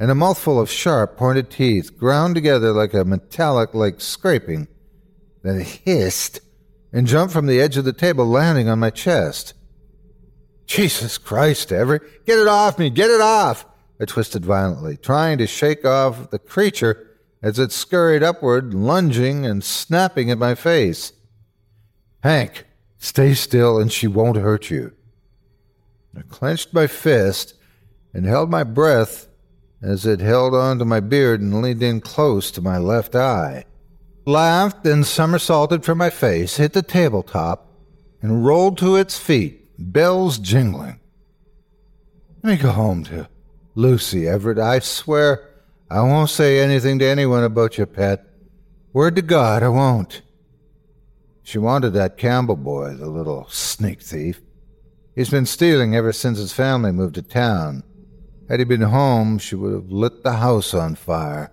and a mouthful of sharp, pointed teeth ground together like a metallic-like scraping. Then it hissed and jumped from the edge of the table, landing on my chest. Jesus Christ, Everett, get it off me, get it off! I twisted violently, trying to shake off the creature as it scurried upward, lunging and snapping at my face. Hank, stay still and she won't hurt you. I clenched my fist and held my breath as it held onto my beard and leaned in close to my left eye. Laughed and somersaulted from my face, hit the tabletop, and rolled to its feet, bells jingling. Let me go home to Lucy, Everett. I swear I won't say anything to anyone about your pet. Word to God, I won't. She wanted that Campbell boy, the little sneak thief. He's been stealing ever since his family moved to town. Had he been home, she would have lit the house on fire.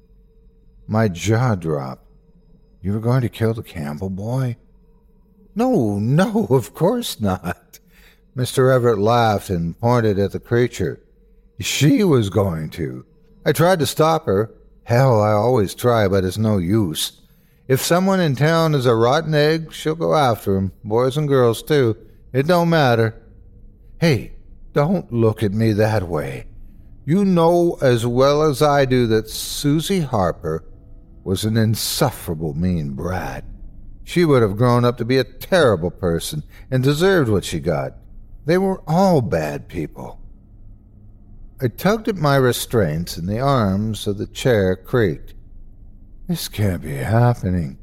My jaw dropped. You were going to kill the Campbell boy? No, no, of course not. Mister Everett laughed and pointed at the creature. She was going to. I tried to stop her. Hell, I always try, but it's no use. If someone in town is a rotten egg, she'll go after him. Boys and girls, too. It don't matter. Hey, don't look at me that way. You know as well as I do that Susie Harper was an insufferable mean brat. She would have grown up to be a terrible person and deserved what she got. They were all bad people. I tugged at my restraints and the arms of the chair creaked. This can't be happening.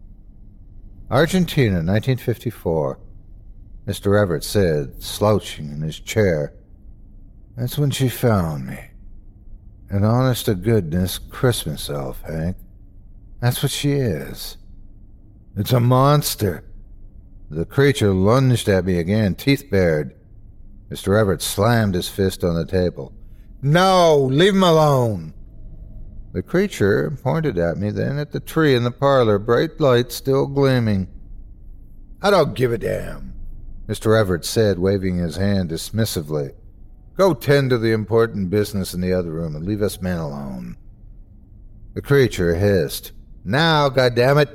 Argentina, nineteen fifty-four. Mister Everett said, slouching in his chair. That's when she found me. An honest-to-goodness Christmas elf, Hank. That's what she is. It's a monster. The creature lunged at me again, teeth bared. Mister Everett slammed his fist on the table. No, leave him alone. The creature pointed at me, then at the tree in the parlor, bright light still gleaming. I don't give a damn, Mister Everett said, waving his hand dismissively. Go tend to the important business in the other room and leave us men alone. The creature hissed. Now, goddammit!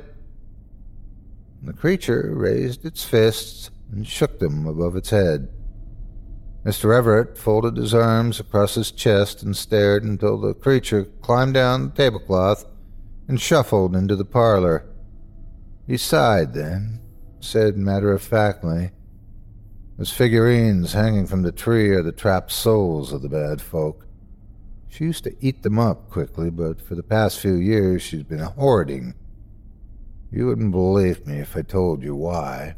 The creature raised its fists and shook them above its head. Mister Everett folded his arms across his chest and stared until the creature climbed down the tablecloth and shuffled into the parlor. He sighed then, said matter-of-factly, Those figurines hanging from the tree are the trapped souls of the bad folk. She used to eat them up quickly, but for the past few years she's been hoarding. You wouldn't believe me if I told you why.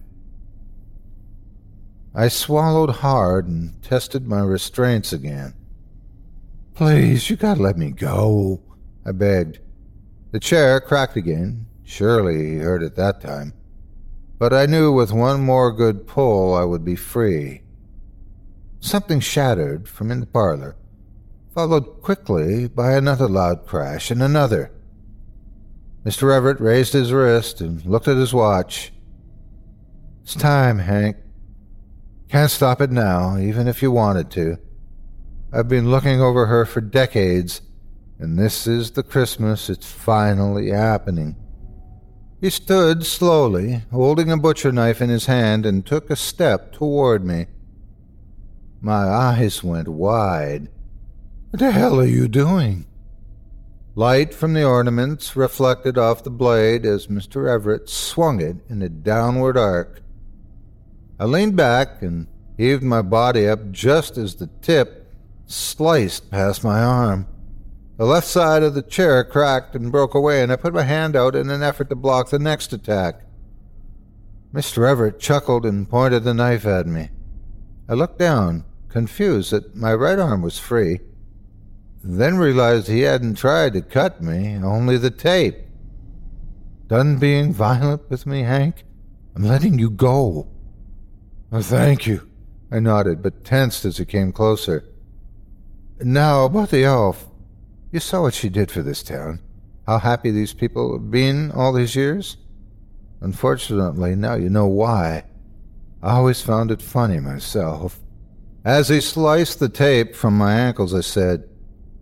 I swallowed hard and tested my restraints again. Please, you gotta let me go, I begged. The chair cracked again. Surely he heard it that time. But I knew with one more good pull I would be free. Something shattered from in the parlor, followed quickly by another loud crash and another. Mister Everett raised his wrist and looked at his watch. It's time, Hank. Can't stop it now, even if you wanted to. I've been looking over her for decades, and this is the Christmas it's finally happening. He stood slowly, holding a butcher knife in his hand, and took a step toward me. My eyes went wide. What the hell are you doing? Light from the ornaments reflected off the blade as Mister Everett swung it in a downward arc. I leaned back and heaved my body up just as the tip sliced past my arm. The left side of the chair cracked and broke away, and I put my hand out in an effort to block the next attack. Mister Everett chuckled and pointed the knife at me. I looked down, confused that my right arm was free, then realized he hadn't tried to cut me, only the tape. Done being violent with me, Hank? I'm letting you go. Oh, thank you, I nodded, but tensed as he came closer. Now, about the elf. You saw what she did for this town. How happy these people have been all these years? Unfortunately, now you know why. I always found it funny myself. As he sliced the tape from my ankles, I said,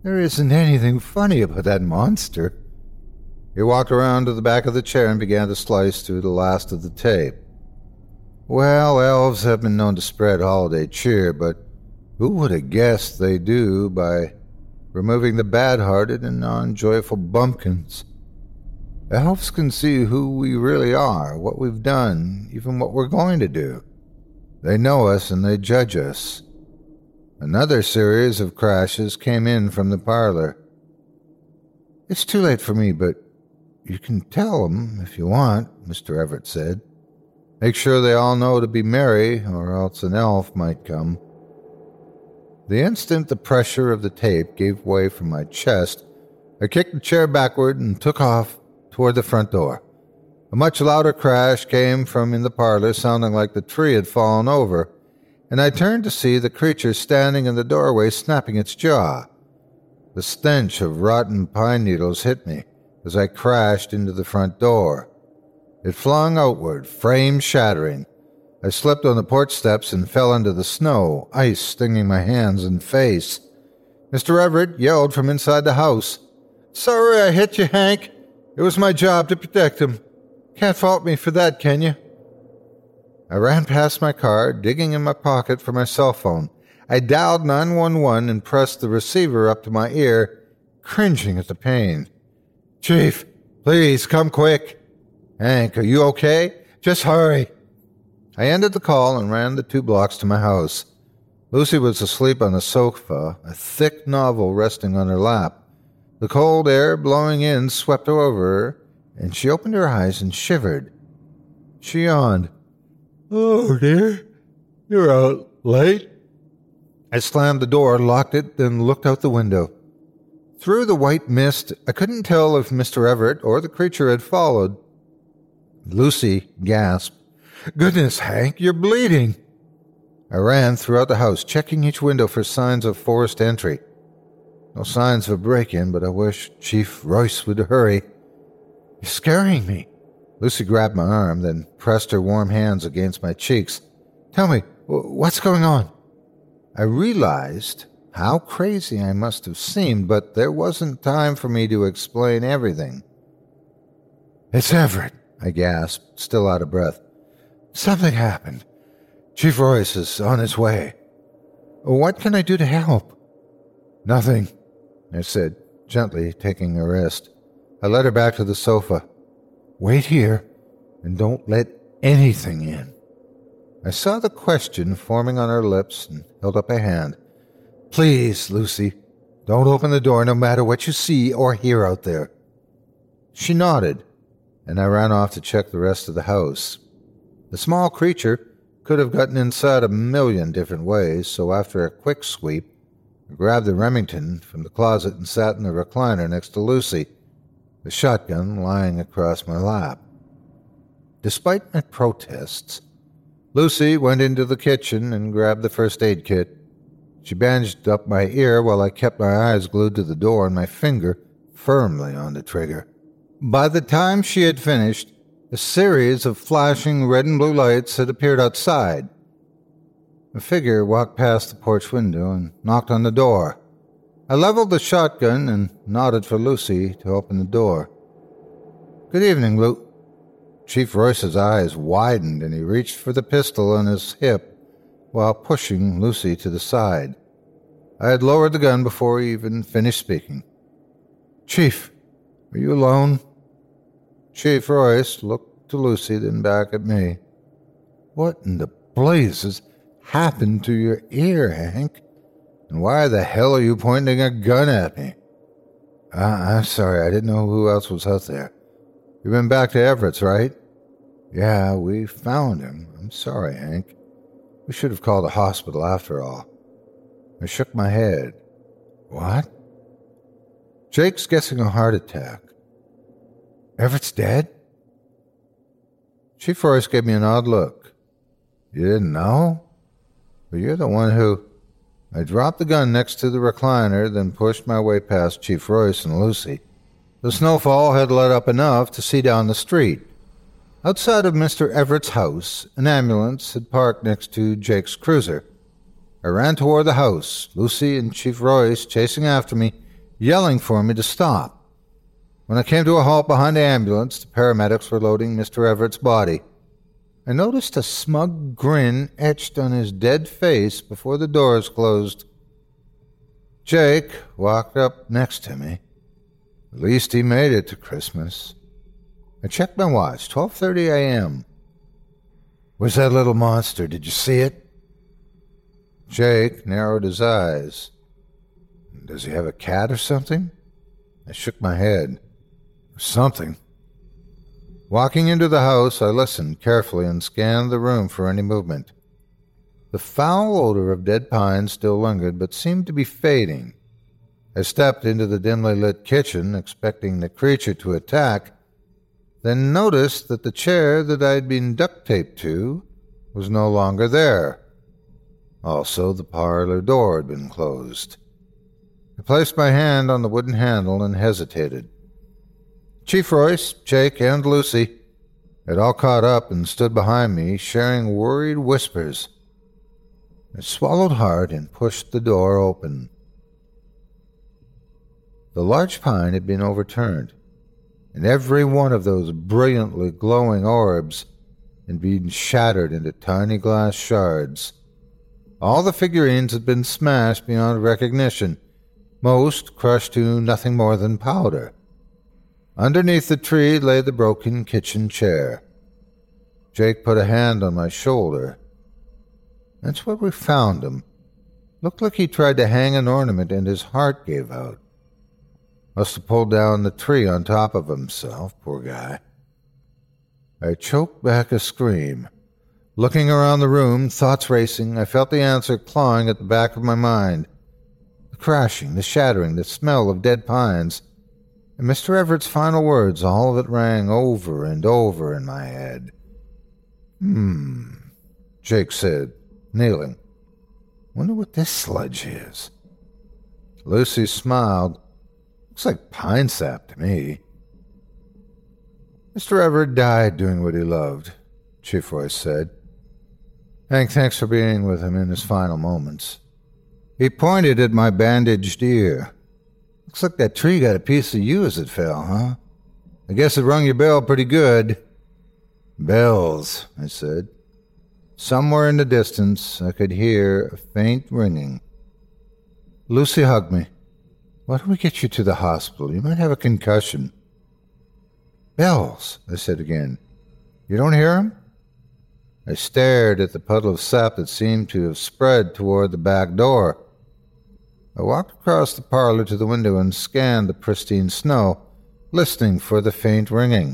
There isn't anything funny about that monster. He walked around to the back of the chair and began to slice through the last of the tape. Well, elves have been known to spread holiday cheer, but who would have guessed they do by removing the bad-hearted and non-joyful bumpkins? Elves can see who we really are, what we've done, even what we're going to do. They know us and they judge us. Another series of crashes came in from the parlor. It's too late for me, but you can tell them if you want, Mister Everett said. Make sure they all know to be merry, or else an elf might come. The instant the pressure of the tape gave way from my chest, I kicked the chair backward and took off toward the front door. A much louder crash came from in the parlor, sounding like the tree had fallen over, and I turned to see the creature standing in the doorway snapping its jaw. The stench of rotten pine needles hit me as I crashed into the front door. It flung outward, frame shattering. I slipped on the porch steps and fell into the snow, ice stinging my hands and face. Mister Everett yelled from inside the house. "Sorry I hit you, Hank. It was my job to protect him. Can't fault me for that, can you?" I ran past my car, digging in my pocket for my cell phone. I dialed nine one one and pressed the receiver up to my ear, cringing at the pain. "Chief, please, come quick." "Hank, are you okay? Just hurry." I ended the call and ran the two blocks to my house. Lucy was asleep on the sofa, a thick novel resting on her lap. The cold air blowing in swept over her, and she opened her eyes and shivered. She yawned. "Oh, dear, you're out late." I slammed the door, locked it, then looked out the window. Through the white mist, I couldn't tell if Mister Everett or the creature had followed. Lucy gasped. "Goodness, Hank, you're bleeding." I ran throughout the house, checking each window for signs of forced entry. No signs of a break-in, but I wish Chief Royce would hurry. "You're scaring me." Lucy grabbed my arm, then pressed her warm hands against my cheeks. "Tell me, what's going on?" I realized how crazy I must have seemed, but there wasn't time for me to explain everything. "It's Everett," I gasped, still out of breath. "Something happened. Chief Royce is on his way." "What can I do to help?" "Nothing," I said, gently taking her wrist. I led her back to the sofa. "Wait here, and don't let anything in." I saw the question forming on her lips and held up a hand. "Please, Lucy, don't open the door no matter what you see or hear out there." She nodded, and I ran off to check the rest of the house. The small creature could have gotten inside a million different ways, so after a quick sweep, I grabbed the Remington from the closet and sat in the recliner next to Lucy, the shotgun lying across my lap. Despite my protests, Lucy went into the kitchen and grabbed the first aid kit. She bandaged up my ear while I kept my eyes glued to the door and my finger firmly on the trigger. By the time she had finished, a series of flashing red and blue lights had appeared outside. A figure walked past the porch window and knocked on the door. I leveled the shotgun and nodded for Lucy to open the door. "Good evening, Lu." Chief Royce's eyes widened and he reached for the pistol on his hip while pushing Lucy to the side. I had lowered the gun before he even finished speaking. "Chief, are you alone?" Chief Royce looked to Lucy, then back at me. "What in the blazes happened to your ear, Hank? And why the hell are you pointing a gun at me?" Uh, I'm sorry, I didn't know who else was out there. You've been back to Everett's, right?" "Yeah, we found him. I'm sorry, Hank. We should have called a hospital after all." I shook my head. "What?" "Jake's guessing a heart attack." "Everett's dead?" Chief Royce gave me an odd look. "You didn't know? But you're the one who..." I dropped the gun next to the recliner, then pushed my way past Chief Royce and Lucy. The snowfall had let up enough to see down the street. Outside of Mister Everett's house, an ambulance had parked next to Jake's cruiser. I ran toward the house, Lucy and Chief Royce chasing after me, yelling for me to stop. When I came to a halt behind the ambulance, the paramedics were loading Mister Everett's body. I noticed a smug grin etched on his dead face before the doors closed. Jake walked up next to me. At least he made it to Christmas. I checked my watch, twelve thirty a.m. Where's that little monster? Did you see it? Jake narrowed his eyes. Does he have a cat or something? I shook my head. Something. Walking into the house, I listened carefully and scanned the room for any movement. The foul odor of dead pine still lingered, but seemed to be fading. I stepped into the dimly lit kitchen, expecting the creature to attack, then noticed that the chair that I'd been duct-taped to was no longer there. Also, the parlor door had been closed. I placed my hand on the wooden handle and hesitated. Chief Royce, Jake, and Lucy had all caught up and stood behind me, sharing worried whispers. I swallowed hard and pushed the door open. The large pine had been overturned, and every one of those brilliantly glowing orbs had been shattered into tiny glass shards. All the figurines had been smashed beyond recognition, most crushed to nothing more than powder. Underneath the tree lay the broken kitchen chair. Jake put a hand on my shoulder. That's where we found him. Looked like he tried to hang an ornament and his heart gave out. Must have pulled down the tree on top of himself, poor guy. I choked back a scream. Looking around the room, thoughts racing, I felt the answer clawing at the back of my mind. The crashing, the shattering, the smell of dead pines. And Mister Everett's final words, all of it rang over and over in my head. Hmm, Jake said, kneeling. Wonder what this sludge is. Lucy smiled. Looks like pine sap to me. Mister Everett died doing what he loved, Chief Royce said. Hank, thanks for being with him in his final moments. He pointed at my bandaged ear. Looks like that tree got a piece of you as it fell, huh? I guess it rung your bell pretty good. Bells, I said. Somewhere in the distance, I could hear a faint ringing. Lucy hugged me. Why don't we get you to the hospital? You might have a concussion. Bells, I said again. You don't hear them? I stared at the puddle of sap that seemed to have spread toward the back door. I walked across the parlor to the window and scanned the pristine snow, listening for the faint ringing.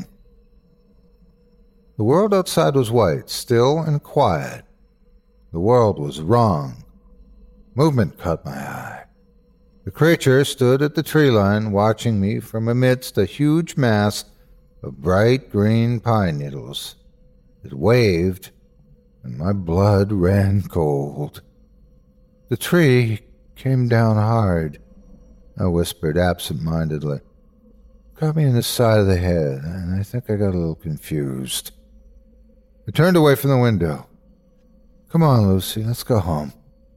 The world outside was white, still and quiet. The world was wrong. Movement caught my eye. The creature stood at the tree line, watching me from amidst a huge mass of bright green pine needles. It waved, and my blood ran cold. The tree came down hard, I whispered absent-mindedly. Got me in the side of the head, and I think I got a little confused. I turned away from the window. Come on, Lucy, let's go home.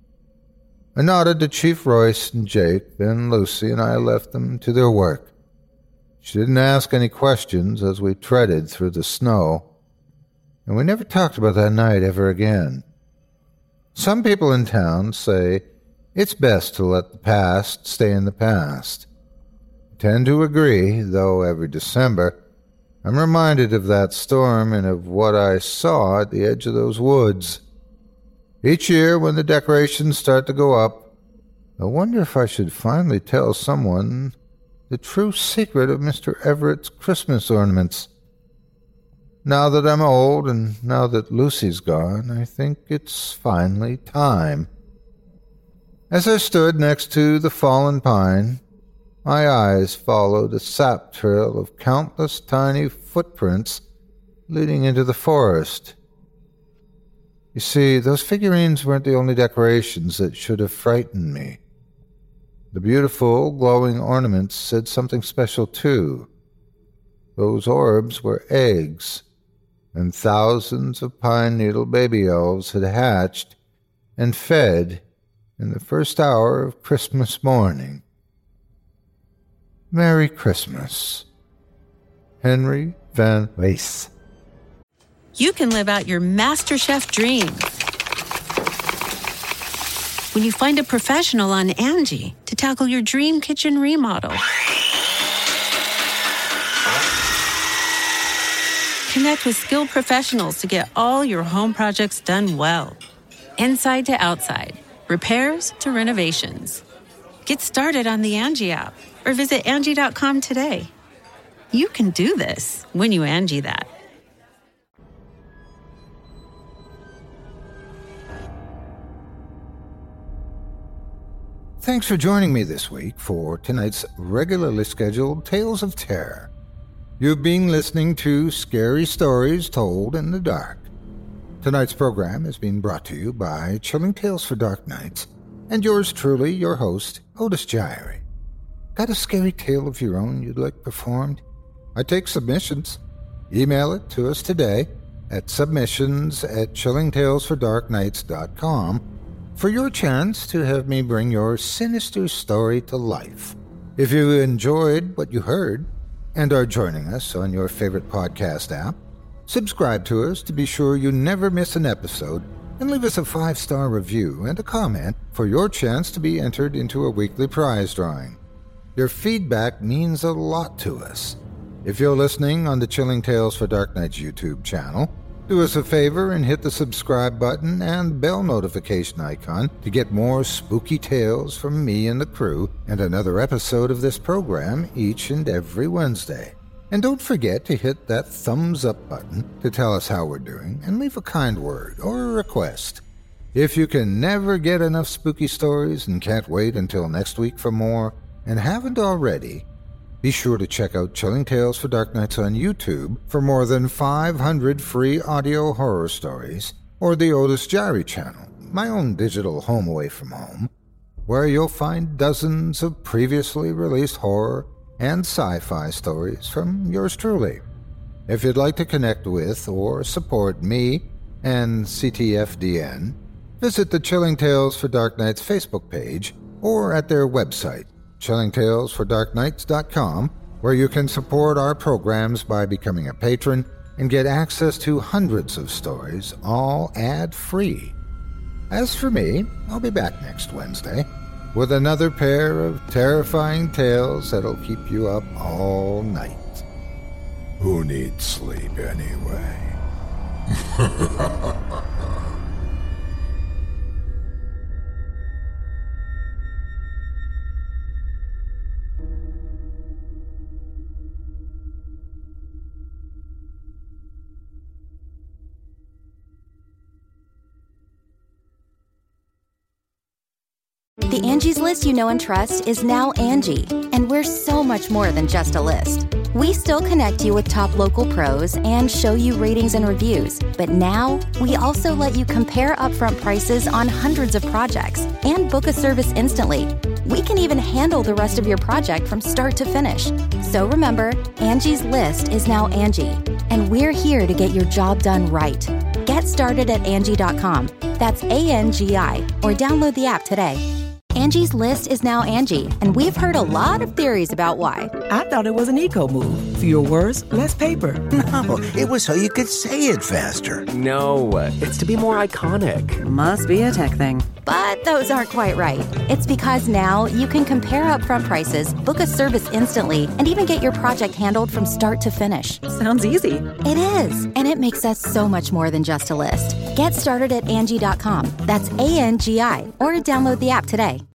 I nodded to Chief Royce and Jake, then Lucy and I left them to their work. She didn't ask any questions as we treaded through the snow, and we never talked about that night ever again. Some people in town say it's best to let the past stay in the past. I tend to agree, though every December I'm reminded of that storm and of what I saw at the edge of those woods. Each year when the decorations start to go up, I wonder if I should finally tell someone the true secret of Mister Everett's Christmas ornaments. Now that I'm old and now that Lucy's gone, I think it's finally time. As I stood next to the fallen pine, my eyes followed a sap trail of countless tiny footprints leading into the forest. You see, those figurines weren't the only decorations that should have frightened me. The beautiful, glowing ornaments said something special, too. Those orbs were eggs, and thousands of pine needle baby elves had hatched and fed in the first hour of Christmas morning. Merry Christmas. Henry Van Wees. You can live out your MasterChef dreams when you find a professional on Angie to tackle your dream kitchen remodel. Connect with skilled professionals to get all your home projects done well. Inside to outside, repairs to renovations. Get started on the Angie app or visit Angie dot com today. You can do this when you Angie that. Thanks for joining me this week for tonight's regularly scheduled Tales of Terror. You've been listening to Scary Stories Told in the Dark. Tonight's program is being brought to you by Chilling Tales for Dark Nights and yours truly, your host, Otis Jiry. Got a scary tale of your own you'd like performed? I take submissions. Email it to us today at submissions at chilling tales for dark nights dot com for your chance to have me bring your sinister story to life. If you enjoyed what you heard and are joining us on your favorite podcast app, subscribe to us to be sure you never miss an episode, and leave us a five-star review and a comment for your chance to be entered into a weekly prize drawing. Your feedback means a lot to us. If you're listening on the Chilling Tales for Dark Nights YouTube channel, do us a favor and hit the subscribe button and bell notification icon to get more spooky tales from me and the crew and another episode of this program each and every Wednesday. And don't forget to hit that thumbs up button to tell us how we're doing and leave a kind word or a request. If you can never get enough spooky stories and can't wait until next week for more, and haven't already, be sure to check out Chilling Tales for Dark Nights on YouTube for more than five hundred free audio horror stories, or the Otis Jiry channel, my own digital home away from home, where you'll find dozens of previously released horror and sci-fi stories from yours truly. If you'd like to connect with or support me and C T F D N, visit the Chilling Tales for Dark Nights Facebook page or at their website, chilling tales for dark nights dot com, where you can support our programs by becoming a patron and get access to hundreds of stories, all ad-free. As for me, I'll be back next Wednesday with another pair of terrifying tales that'll keep you up all night. Who needs sleep anyway? The Angie's List you know and trust is now Angie, and we're so much more than just a list. We still connect you with top local pros and show you ratings and reviews, but now we also let you compare upfront prices on hundreds of projects and book a service instantly. We can even handle the rest of your project from start to finish. So remember, Angie's List is now Angie, and we're here to get your job done right. Get started at Angie dot com. That's A N G I, or download the app today. Angie's List is now Angie, and we've heard a lot of theories about why. I thought it was an eco move. Fewer words, less paper. No, it was so you could say it faster. No, it's to be more iconic. Must be a tech thing. But those aren't quite right. It's because now you can compare upfront prices, book a service instantly, and even get your project handled from start to finish. Sounds easy. It is, and it makes us so much more than just a list. Get started at Angie dot com. That's A N G I, or download the app today.